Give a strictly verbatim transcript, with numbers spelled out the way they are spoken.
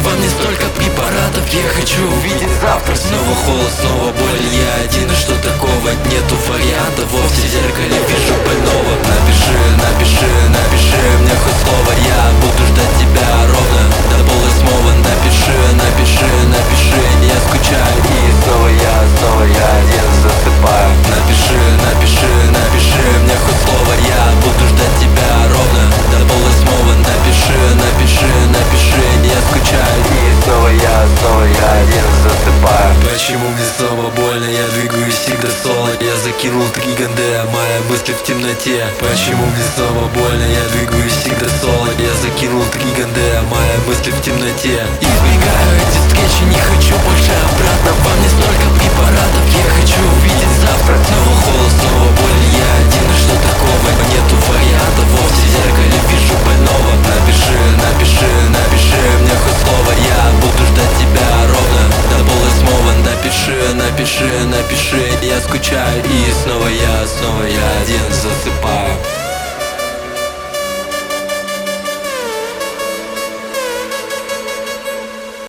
Во мне столько препаратов, я хочу увидеть завтра. Снова холод, снова боль, я один, и что такого? Нету вариантов, вовсе в зеркале вижу больного. Напиши, напиши, напиши мне хоть слово, я буду ждать тебя ровно до полвосьмого. Напиши, напиши, напиши, я скучаю. И снова я, снова я один засыпаю. Напиши, напиши, напиши мне хоть слово, я буду ждать тебя ровно до полвосьмого. Напиши, напиши, напиши, я скучаю. И снова я, снова я один засыпаю. Почему мне снова больно, я двигаюсь всегда соло. Я закинул три ганде, а мои мысли в темноте. Почему мне снова больно, я двигаюсь всегда соло. Я закинул три ганде, а мои мысли в темноте. Избегаю эти встречи, не хочу больше обратно. Во мне столько препаратов, я хочу увидеть завтра. Снова холод, снова боль, я один, и что такого? Нету вариантов, вовсе в зеркале вижу больного. Напиши, напиши, напиши мне хоть слово, я буду ждать тебя ровно до полвосьмого. Напиши, напиши, напиши, я скучаю. И снова я, снова я